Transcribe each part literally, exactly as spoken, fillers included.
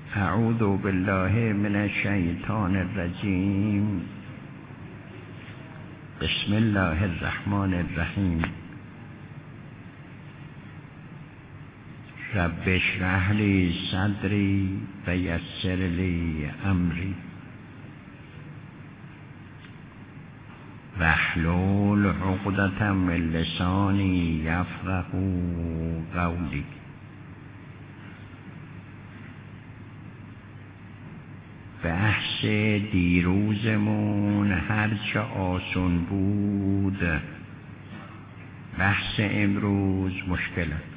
اعوذ بالله من الشیطان الرجیم. بسم الله الرحمن الرحیم. رب اشرح لی صدری و یسر لی امری واحلل عقدة من لسانی یفقهوا قولی. بحث دیروزمون هرچه آسون بود، بحث امروز مشکل است.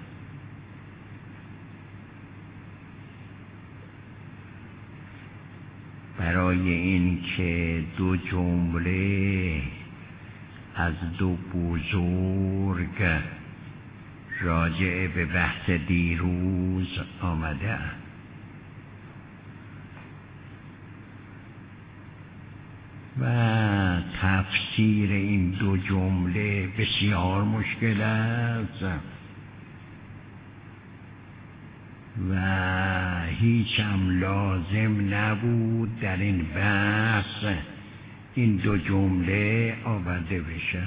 برای این که دو جمله از دو بزرگ راجع به بحث دیروز آمده و تفسیر این دو جمله بسیار مشکل است و هیچ هم لازم نبود در این بحث این دو جمله آورده بشه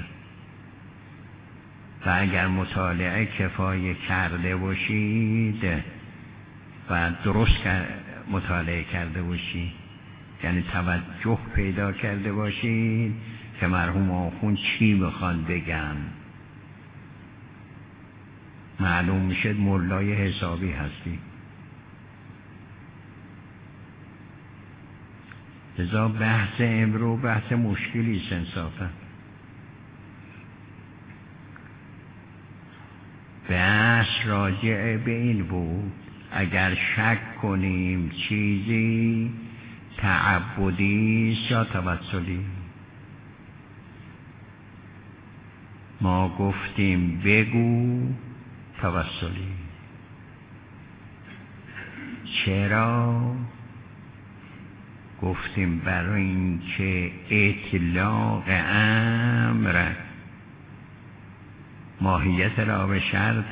و اگر مطالعه کفایه کرده باشید و درست مطالعه کرده باشید، یعنی توجه پیدا کرده باشید که مرحوم آخوند چی میخوان بگن، معلوم میشه مولای حسابی هستی. لذا بحث امرو بحث مشکلی است انصافا. بحث راجع به این بود اگر شک کنیم چیزی تعبدی یا توسلی. ما گفتیم بگو توسلی. چرا؟ گفتیم برای اینکه اطلاق امر ماهیت را به شرط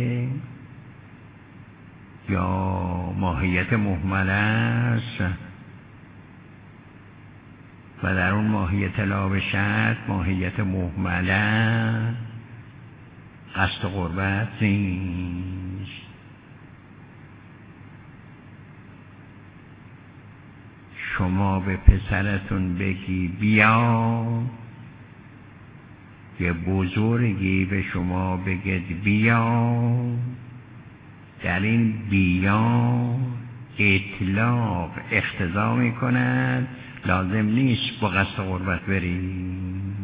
یا ماهیت مهمل است و در اون ماهیت لا به شرط ماهیت مهمله قصد قربت نیست. شما به پسرتون بگی بیا، یه بزرگی به شما بگید بیا، در این بیا اطلاق اقتضا می کند لازم نیست با قصد قربت بریم.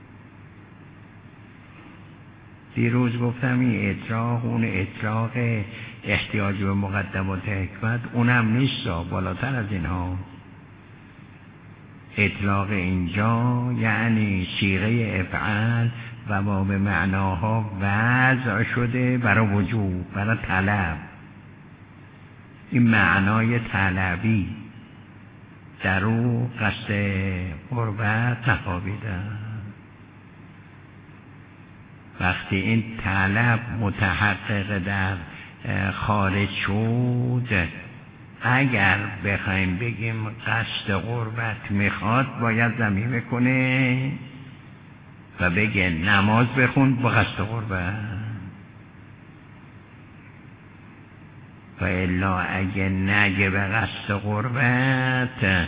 دیروز گفتم این اطلاق اون اطلاق احتیاج به مقدمات حکمت اونم نیست، بالاتر از اینها. اطلاق اینجا یعنی صیغه افعال و ما به معناها وضع شده برای وجوب، برای طلب. این معنای طلبی در او قصد قربت نخوابیده. وقتی این طلب متحقق در خارج شد، اگر بخوایم بگیم قصد قربت میخواد، باید ضمیر کنه و بگه نماز بخون با قصد قربت، و الا اگه نگه به قصد قربت،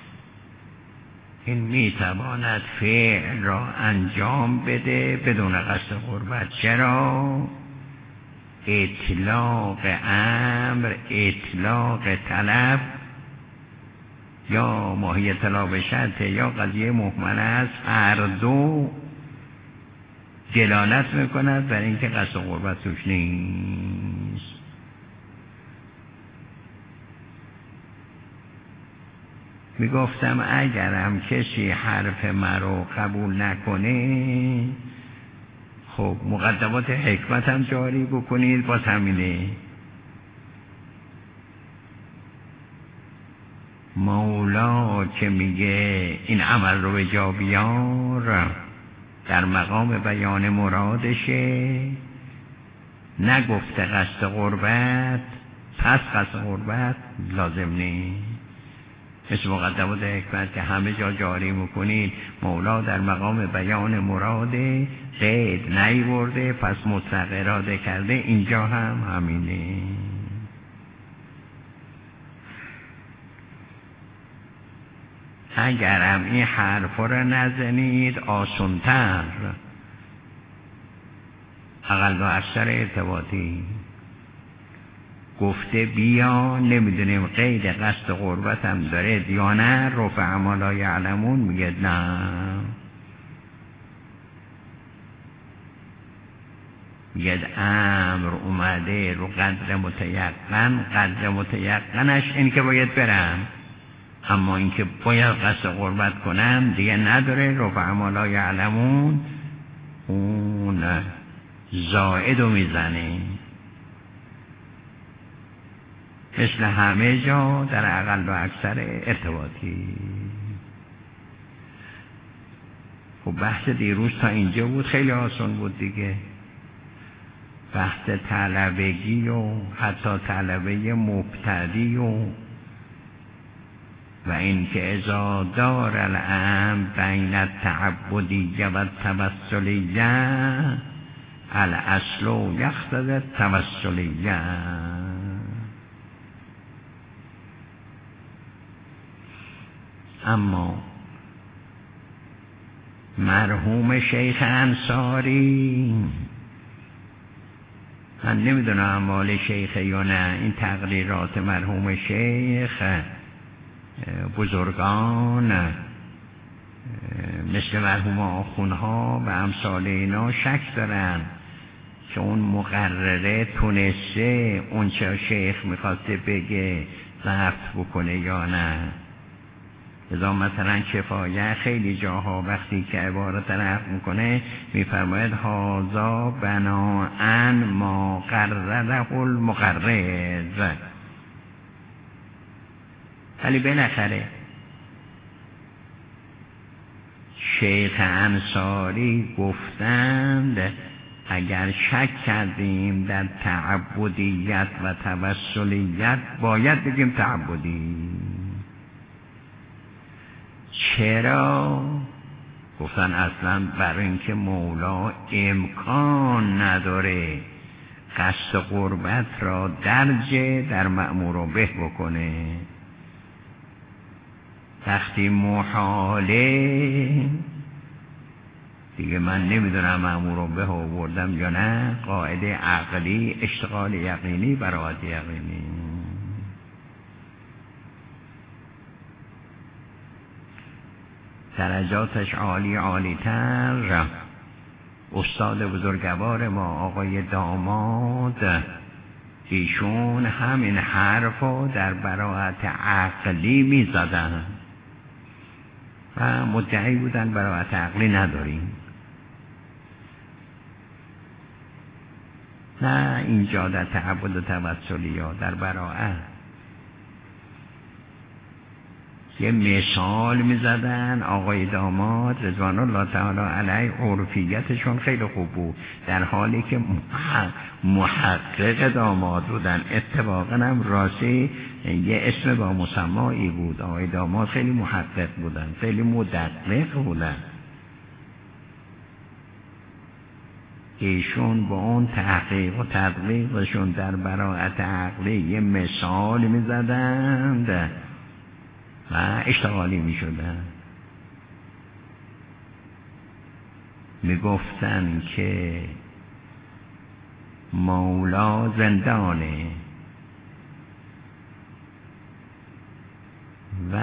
این میتواند فعل را انجام بده بدون قصد قربت. چرا؟ اطلاق امر، اطلاق طلب یا ماهیت لا به شرط یا قضیه مهمل است، هر دو دلالت میکند بر اینکه قصد قربت توش نیست. میگفتم اگرم کسی حرف مرا قبول نکنه، خب مقدمات حکمت هم جاری بکنید، باز همینه. مولا که میگه این عمل رو به جا بیار، در مقام بیان مرادشه، نگفته قصد قربت، پس قصد غربت لازم نیست. مثل مقدمات حکمت که همه جا جاری میکنید مولا در مقام بیان مراده قید نیورده پس مطلق اراده کرده، اینجا هم همینه. اگرم این حرف رو نزنید آسان‌تر اقل و اکثر ارتباطی گفته بیا، نمیدونیم قید قصد غربت هم داره یا نه، رفع ما لا یعلمون میگه نه، میگه امر اومده رو قدر متیقن، قدر متیقنش این که باید برم، اما این که باید قصد غربت کنم دیگه نداره. رفع ما لا یعلمون اون زائدو میزنه. مثل همه جا در اقل و اکثر ارتباطی. خب بحث دیروز تا اینجا بود، خیلی آسان بود دیگه. بحث طلبگی و حتی طلبه مبتدی و و این که اذا دار الامر بین التعبدیه و التوسلیه الاصل یقتضی التوسلیه. اما مرحوم شیخ انصاری، من نمیدونم اعمال شیخ یا نه، این تقریرات مرحوم شیخ بزرگان مثل مرحوم آخونها و امثال اینا شک دارن که اون مقرره تونسته اون چه شیخ میخواسته بگه ضبط بکنه یا نه. ازا مثلا کفایه خیلی جاها وقتی که عبارت نقل میکنه میفرماید هازا بناءن ما قرره المقرر، ولی بالاخره شیخ انصاری گفتند اگر شک کردیم در تعبدیت و توسلیت باید بگیم تعبدی. چرا؟ گفتن اصلا برای اینکه مولا امکان نداره قصد قربت را درجه در مأمور به بکنه. وقتی محاله دیگه من نمیدونم مأمور به آوردم یا نه، قاعده عقلی اشتغال یقینی براعت یقینی. درجاتش عالی عالی تر. استاد بزرگوار ما آقای داماد ایشون همین حرف رو در براعت عقلی می زدن و مدعی بودن براعت عقلی نداریم. نه اینجا در تعبد و توسلی یا در براعت یه مثال می زدن. آقای داماد رضوان الله تعالی علیه عرفیتشون خیلی خوب بود، در حالی که محقق داماد بودن. اتفاقا هم راستی یه اسم با مسمایی بود. آقای داماد خیلی محقق بودن، خیلی مدقق بودن. ایشون با اون تحقیق و تدقیقشون در براعت عقلی یه مثال می زدند و اشتغالی می شدن. می گفتن که مولا زندانه و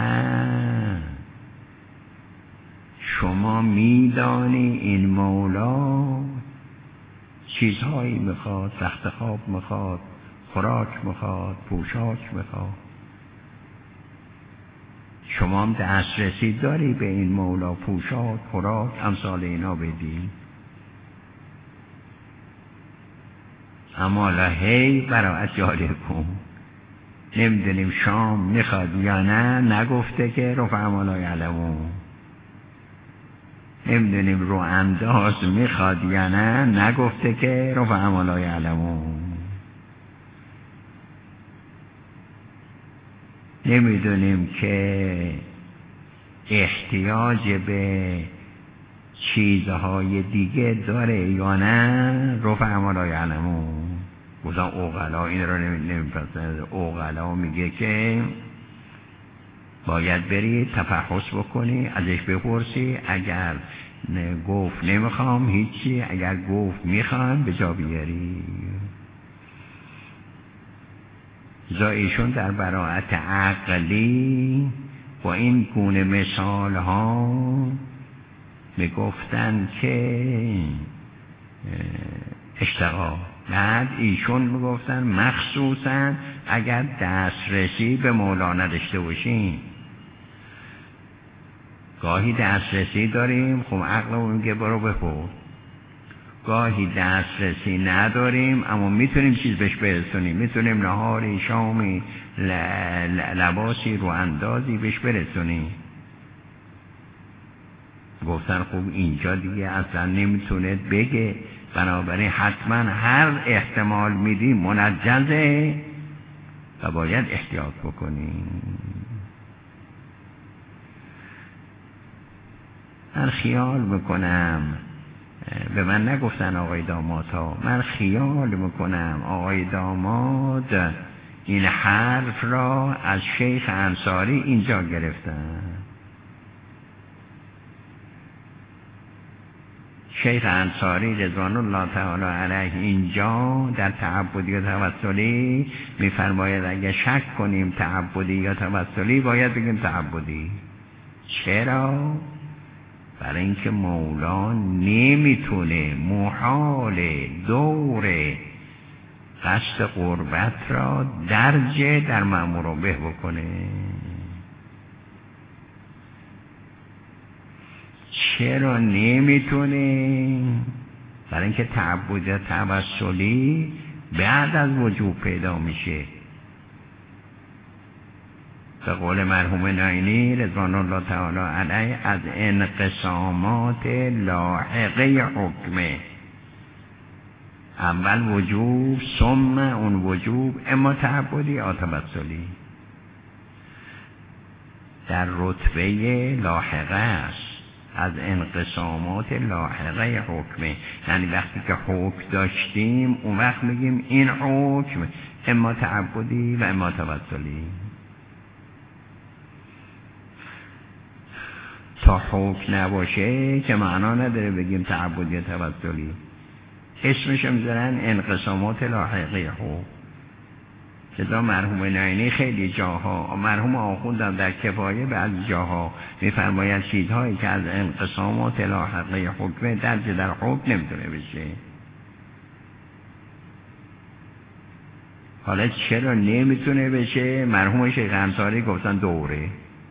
شما می دانی این مولا چیزهایی میخواد، تخت خواب میخواد، خوراک میخواد، پوشاک میخواد. شما هم دسترسی داری به این مولا پوشاک، خوراک، امثال اینا بدی. اما لحی براعت جاری کن. نمیدونیم شام میخواد یا نه، نگفته که رفع ما لا یعلمون. نمیدونیم رو انداز میخواد یا نه، نگفته که رفع ما لا یعلمون. نمیدونیم که احتیاج به چیزهای دیگه داره یا نه. رفع لا یعلمون گفتن عقلا این رو نمیپسند. عقلا میگه که باید بری تفحص بکنی، ازش بپرسی، اگر گفت نمیخوام هیچی، اگر گفت میخوام به جا بیاری. ایشون در براءت عقلی با این گونه مثال ها میگفتن که اشتغال. بعد ایشون میگفتن مخصوصا اگر دسترسی به مولا نداشته باشیم. گاهی دسترسی داریم، خب عقلمون میگه برو بپرس. گاهی دسترسی نداریم اما میتونیم چیز بهش برسونیم، میتونیم نهاری، شامی، لباسی، رو اندازی بهش برسونیم. گفتن خب اینجا دیگه اصلا نمیتونه بگه، بنابراین حتما هر احتمال میدیم منجزه و باید احتیاط بکنیم. من خیال میکنم، به من نگفتن آقای داماد ها، من خیال میکنم آقای داماد این حرف را از شیخ انصاری اینجا گرفتن. شیخ انصاری رضوان الله تعالی علیه اینجا در تعبدی و توسلی میفرماید اگه شک کنیم تعبدی یا توسلی باید بگیم تعبدی. چرا؟ برای اینکه مولا نمیتونه محال دور قصد قربت را درجه در مأمور به بکنه. چرا نمیتونه؟ برای اینکه تعبد توسلی بعد از وجوب پیدا میشه. به قول مرحوم ناینی رضوان الله تعالی علیه از انقسامات لاحقه حکمه، اول وجوب ثم اون وجوب اما تعبدی یا توسلی در رتبه لاحقه است. از انقسامات لاحقه حکمه، یعنی وقتی که حکم داشتیم اون وقت میگیم این حکم اما تعبدی و اما توسلی. تا حکم نباشه که معنا نداره بگیم تعبدی توسلی. اسمش میذارن انقسامات لاحقه حکم. لذا مرحوم ناینی خیلی جاها، مرحوم آخوندم در کفایه بعض جاها میفرماید چیزهایی که از انقسامات لاحقه حکم درجه در حکم نمیتونه بشه. حالا چرا نمیتونه بشه؟ مرحوم شیخ انصاری گفتن دوره.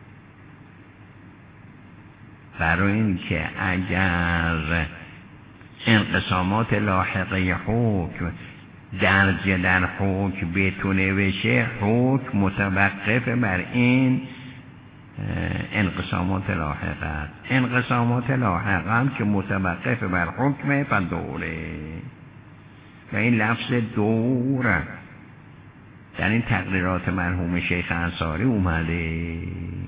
برای این که اگر انقسامات لاحقه حکم درجه در حکم بتونه بشه، حکم متوقف بر این انقسامات لاحقه است. انقسامات لاحقه هم که متوقف بر حکم فدوره و این لفظ دور در این تقریرات مرحوم شیخ انصاری اومده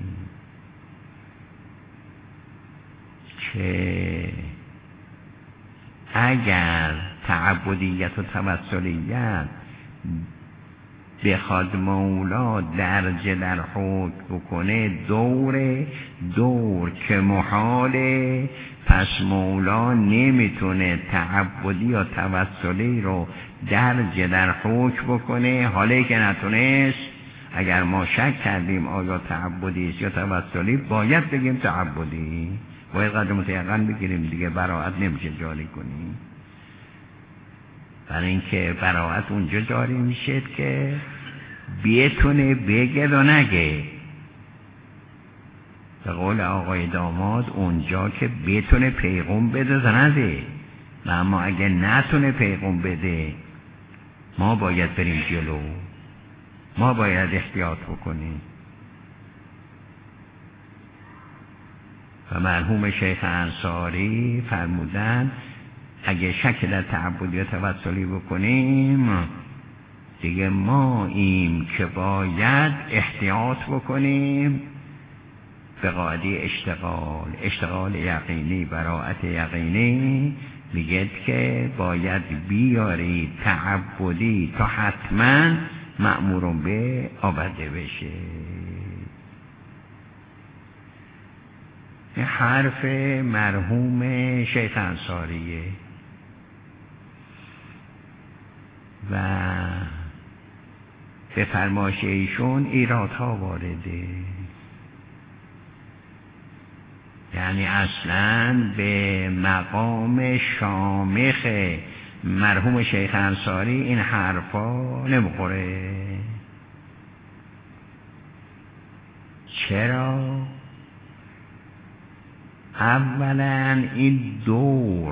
که اگر تعبدیت و توسلیت بخواد مولا درجه در حکم بکنه، دور دور که محاله، پس مولا نمیتونه تعبدی یا توسلی رو درجه در حکم بکنه. حالی که نتونست، اگر ما شک کردیم آیا تعبدی است یا توسلی باید بگیم تعبدی، باید قدر متیقن بگیریم دیگه، براعت نمیشه جاری کنیم. برای اینکه براعت اونجا جاری میشه که بیتونه بگه و نگه. به قول آقای داماد اونجا که بیتونه پیغام بده و نده، و اما اگه نتونه پیغام بده ما باید بریم جلو، ما باید احتیاط بکنیم. و مرحوم شیخ انصاری فرمودن اگه شک در تعبدی و توسلی بکنیم دیگه ما ایم که باید احتیاط بکنیم به قاعده اشتغال اشتغال یقینی براءت یقینی میگه که باید بیاری تعبدی تا حتما مأمورون به آورده بشه. این حرف مرحوم شیخ انصاریه و به فرمایش ایشون ایرادها وارده، یعنی اصلا به مقام شامخ مرحوم شیخ انصاری این حرفا نمیخوره. چرا؟ اولا این دور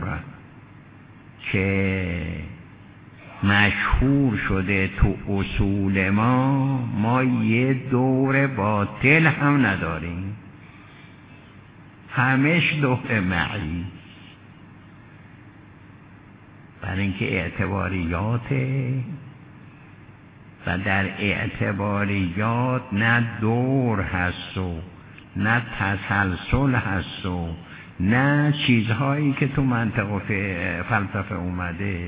که مشهور شده تو اصول ما، ما یه دور باطل هم نداریم، همش دور معی، برای اینکه اعتباریاته و در اعتباریات نه دور هست و نه تسلسل هست و نه چیزهایی که تو منطق و فلسفه اومده.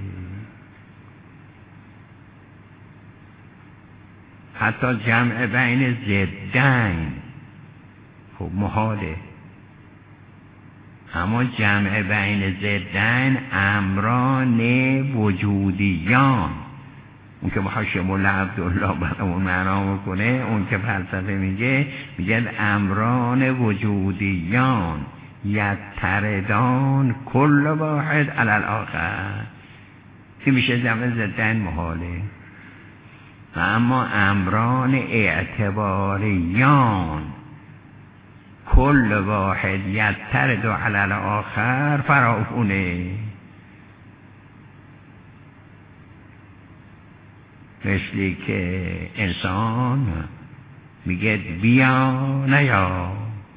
حتی جمع بین ضدین خب محاله، اما جمع بین ضدین امران وجودیان، اون که حاشیه مولا عبدالله برامون معنا میکنه، اون که فلسفه میگه میگه امران وجودیان یتردان کل واحد علی الاخر، این میشه جمع ضدین محاله. و اما امران اعتباریان کل واحد یترد علی الاخر فراخونه، مثلی که انسان میگه بیا نیا،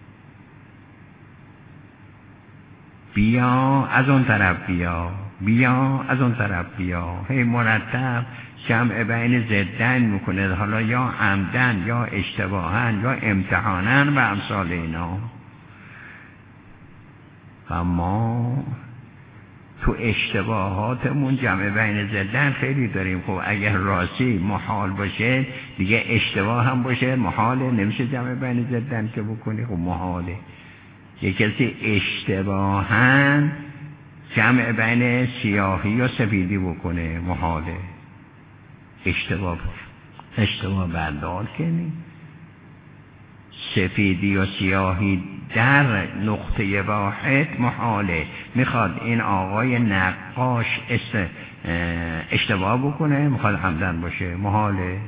بیا از اون طرف بیا، بیا از اون طرف بیا، هی مرتب جمع بین ضدن میکنه، حالا یا عمدن یا اشتباهن یا امتحانن و امثال اینا. و ما تو اشتباهاتمون جمع بین ضدن خیلی داریم. خب اگر راستی محال باشه دیگه اشتباه هم باشه محاله، نمیشه جمع بین ضدن که بکنی، خب محاله. یک کسی اشتباهن جمع بین سیاهی یا سفیدی بکنه محاله، اشتباه اشتباه بردار کنی. سفیدی یا سیاهی در نقطه واحد محاله. میخواد این آقای نقاش اشتباه بکنه، میخواد عمدن باشه محاله.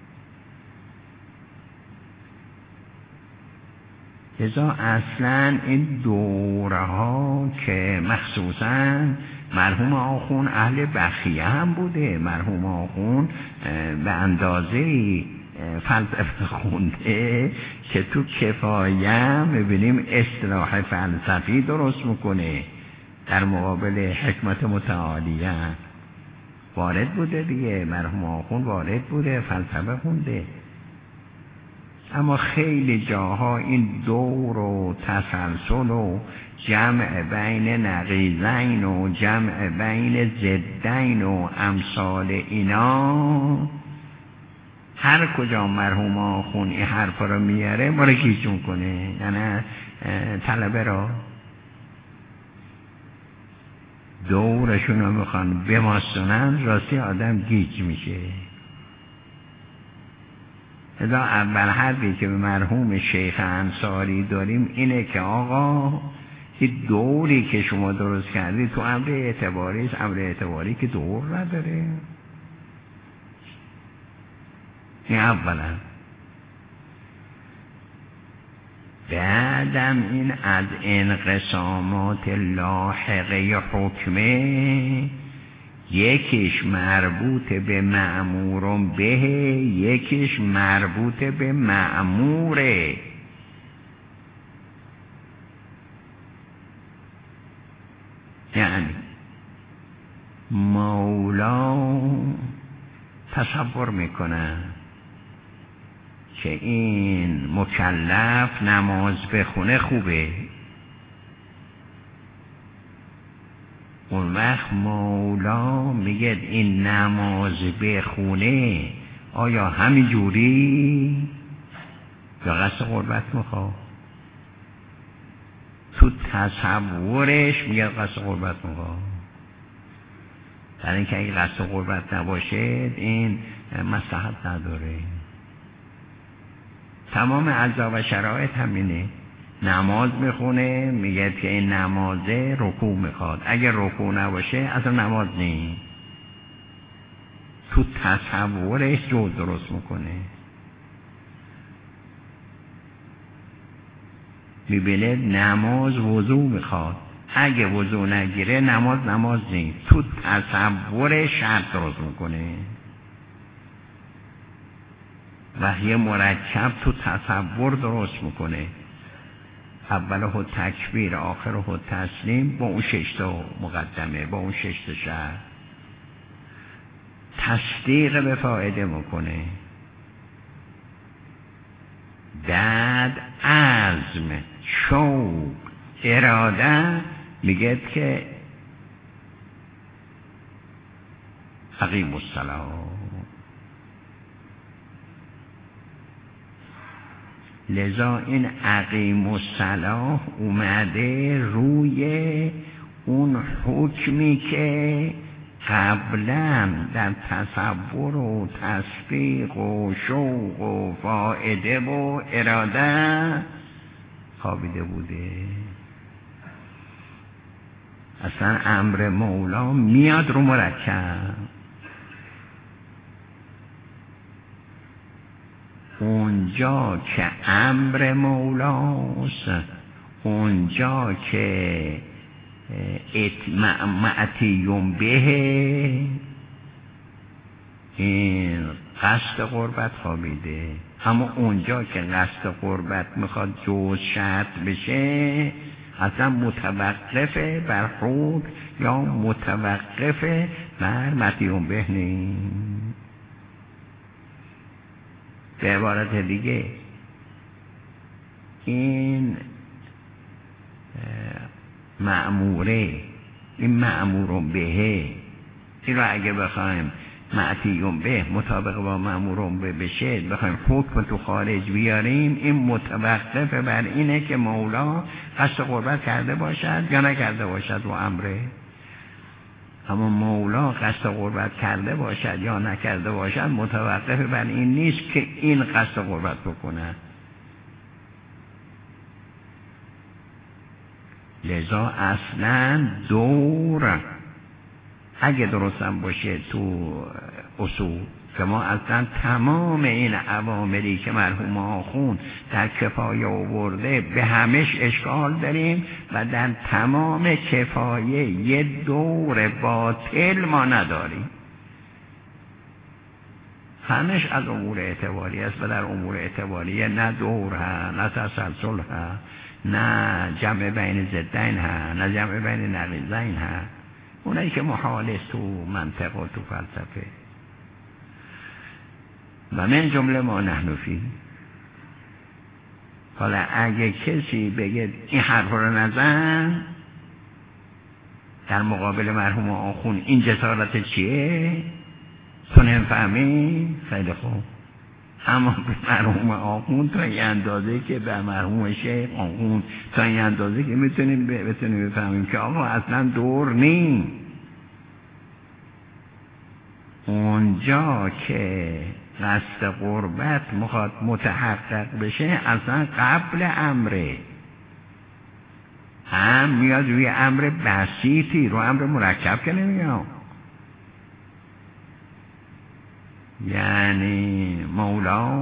لذا اصلا این دوره ها که مخصوصا مرحوم آخون اهل بخیه هم بوده، مرحوم آخون به اندازه فلسفه خونده که تو کفایه میبینیم اصطلاح فلسفی درست میکنه در مقابل حکمت متعالیه. وارد بوده دیگه، مرحوم آخون وارد بوده، فلسفه خونده. اما خیلی جاها این دور و تسلسل و جمع بین نقیضین و جمع بین ضدین و امثال اینا، هر کجا مرحوم آخون این حرفا رو میاره ما رو گیج میکنه، یعنی طلبه را دورشون رو میخوان بماسونن، راستی آدم گیج میشه. اذا اول حرفی که به مرحوم شیخ انصاری داریم اینه که آقا این دوری که شما درست کردی تو امر اعتباری است، امر اعتباری که دور نداره. این اولا. بعدم این از انقسامات لاحقه حکمه، یکیش مربوط به مأمورم به، یکیش مربوط به مأموره. یعنی مولا تصور میکنن که این مکلف نماز بخونه خوبه. اون وقت مولا میگه این نماز بخونه آیا همین جوری یا قصد قربت میخواد؟ تو تصورش میگه قصد قربت میخواد. در این که اگه قصد قربت نباشه این مصلحت نداره. تمام اجزا و شرایط همینه. نماز میخونه میگه که این نمازه رکوع میخواد، اگه رکوع نباشه اصلا نماز نیست. تو تصورش جو درست میکنه. میبینه نماز وضو میخواد، اگه وضو نگیره نماز نماز نیست. تو تصور شرط درست میکنه. وحی مرکب تو تصور درست میکنه. اوله تکبیر آخره تسلیم با اون ششتا مقدمه، با اون ششتا شرط تصدیق به فائده میکنه. بعد عزم، شوق، اراده میگه که اقیم الصلاة. لذا این اقیم الصلاة اومده روی اون حکمی که قبلا در تصور و تصدیق و شوق و فائده و اراده خوابیده بوده. اصلا امر مولا میاد رو مرکب. اونجا که امر مولاست، اونجا که معتیم به، این قصد قربت خوابیده. اما اونجا که قصد قربت میخواد جز شرط بشه اصلا متوقفه بر حکم یا متوقفه بر معتیم به نیست. به عبارت دیگه این مأموره، این مأمورون بهه، این رو اگه بخوایم معتیم به مطابق با مأمورون به بشه، بخوایم حکم تو خارج بیاریم، این متوقف بر اینه که مولا قصد قربت کرده باشد یا نکرده باشد و امره. اما مولا قصد قربت کرده باشد یا نکرده باشد متوقف بر این نیست که این قصد قربت بکنه. لذا اصلا دور اگه درستم باشه تو اصول که ما اصلا تمام این عواملی که مرحوم آخوند در کفایه آورده به همش اشکال داریم و در تمام کفایه یه دور باطل ما نداریم. همش از امور اعتباری است و در امور اعتباریه نه دور ها، نه تسلسل ها، نه جمع بین ضدین ها، نه جمع بین نقیضین ها، اونایی که محال است تو منطق و تو فلسفه. و من جمله ما نحن فی. حالا اگه کسی بگه این حرف رو نزن در مقابل مرحوم آخون، این جسارت چیه؟ تو نفهمی؟ خیلی خوب. اما به مرحوم آخون تا این اندازه که به مرحوم شیخ آخون تا این اندازه که میتونیم بتونیم بفهمیم که آقا اصلا دور نیم. اونجا که قصد قربت مخواد متحقق بشه اصلا قبل امره، هم میاد روی امر بسیطی، رو امر مرکب که نمیاد. یعنی مولا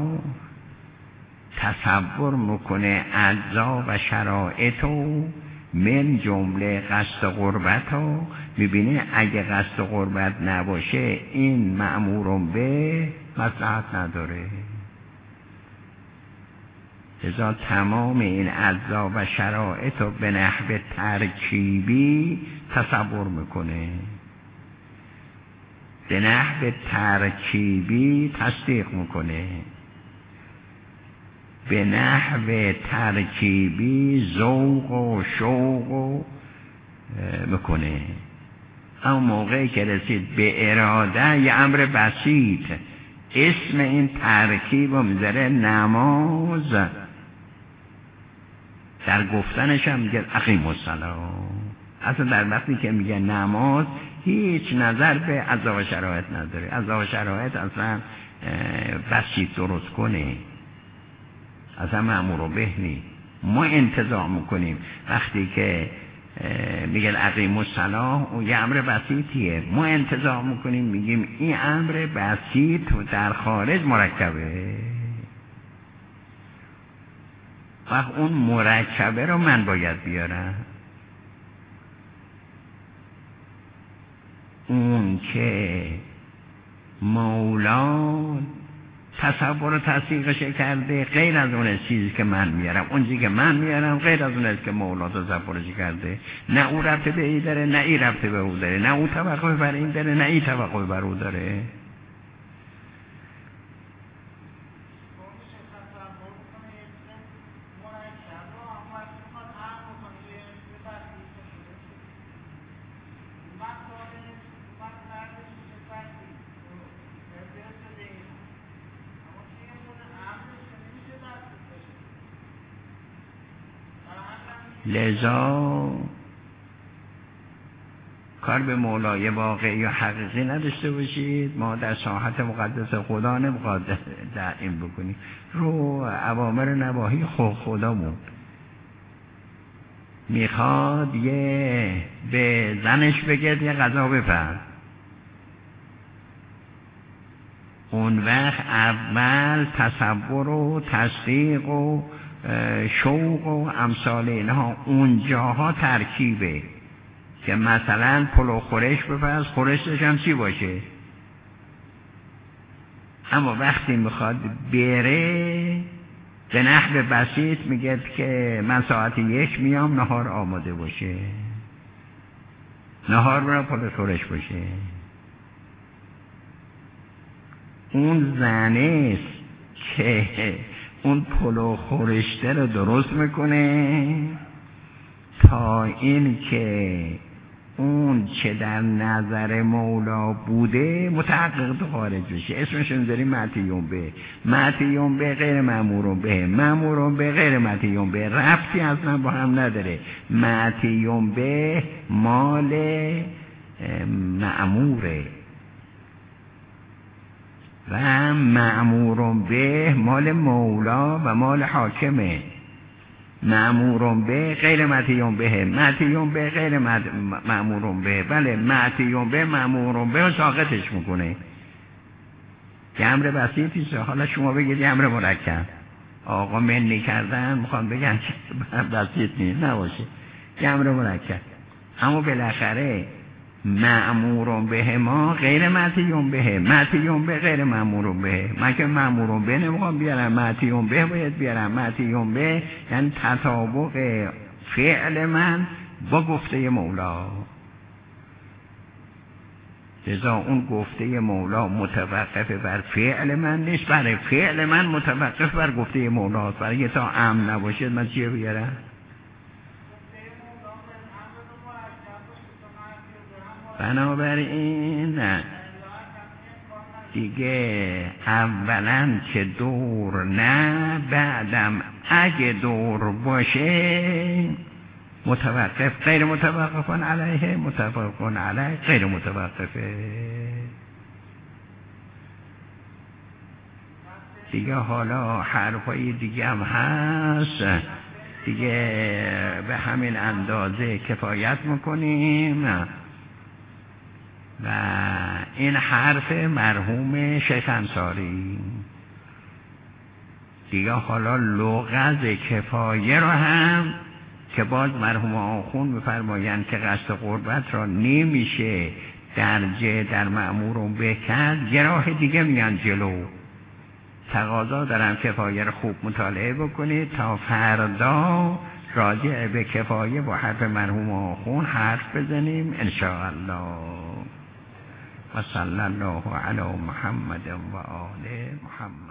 تصور میکنه اجزا و شرایطو من جمله قصد قربتو، میبینه اگه قصد قربت نباشه این مأمورون به مصلحت نداره. لذا تمام این اجزا و شرایطو به نحو ترکیبی تصور میکنه. به نحو ترکیبی تصدیق میکنه، به نحو ترکیبی ذوق و شوق و میکنه. اما موقعی که رسید به اراده یه امر بسیط، اسم این ترکیب رو میذاره نماز، در گفتنش هم میگه اقیم الصلاة. اصلا در وقتی که میگه نماز هیچ نظر به اضافه شرایط نداره، اضافه شرایط اصلا بسیط درست کنه، اصلا مأمور به نی. ما انتظار میکنیم وقتی که میگه اقیم الصلاة و یه امر بسیطیه، ما انتظار میکنیم میگیم این امر بسیط در خارج مرکبه، وقت اون مرکبه رو من باید بیارم. اون که مولا تصور و تصدیقش کرده غیر از اون چیزی که من میارم، اون چیزی که من میارم غیر از اون که مولا تصورش کرده. نه او ربط به ای داره نه ای ربط به او داره، نه او توقع بر این داره نه ای توقع بر او داره. لذا کار به مولای واقعی و حقیقی نداشته باشید. ما در ساحت مقدس خدا نمیخواد در این بکنیم، رو اوامر نواهی خود خدامون میخواد یه به زنش بگید یه غذا بپر، اون وقت اول تصور و تصدیق و شوق و امثال اینها اونجاها ترکیبه که مثلا پلو خورش بپرس، خورشش هم چی باشه. اما وقتی میخواد بره به نحو بسیط میگه که من ساعت یک میام نهار آماده باشه، نهار برای پلو خورش باشه. اون زنه که اون پلو خورشته رو درست میکنه تا این که اون چه در نظر مولا بوده متحقق تو خارج بشه. اسمشون داریم معتیون به، معتیون به غیر مأمورون به، مأمورون به غیر معتیون به، ربطی اصلا با هم نداره. معتیون به مال مأموره و مأمورون به مال مولا و مال حاکمه. مأمورون به غیر معتیون به، معتیون به غیر مأمورون به. بله معتیون به مأمورون به ساقطش میکنه. یه امر بسیطیست. حالا شما بگید یه امر مرکب، آقا منی کردن میخوان بگن که بسیط نیست، نباشه یه امر مرکب. اما بالاخره مأمورون به ما غیر معتیون به، معتیون به غیر مأمورون به. من که مأمورون به نمیخوام بیارم، معتیون به باید بیارم. معتیون به یعنی تطابق فعل من با گفته مولا. لذا اون گفته مولا متوقف بر فعل من نیست، برای فعل من متوقف بر گفته مولا. برای تا امن نباشید من چیه بیارم؟ بنابراین دیگه اولا که دور نه، بعدم اگه دور باشه متوقف غیر متوقفان علیه، متوقفان علیه غیر متوقفه. دیگه حالا حرفای دیگه هم هست دیگه، به همین اندازه کفایت میکنیم. و این حرف مرحوم شیخ انصاری دیگه. حالا لغز کفایه رو هم که باز مرحوم آخوند می‌فرمایند که قصد قربت را نمیشه درجه در مأمورون به کرد، یه راه دیگه میان جلو. تقاضا دارم کفایه رو خوب مطالعه بکنید تا فردا راجع به کفایه با حرف مرحوم آخوند حرف بزنیم انشاءالله. و صلی الله علی محمد و آل محمد.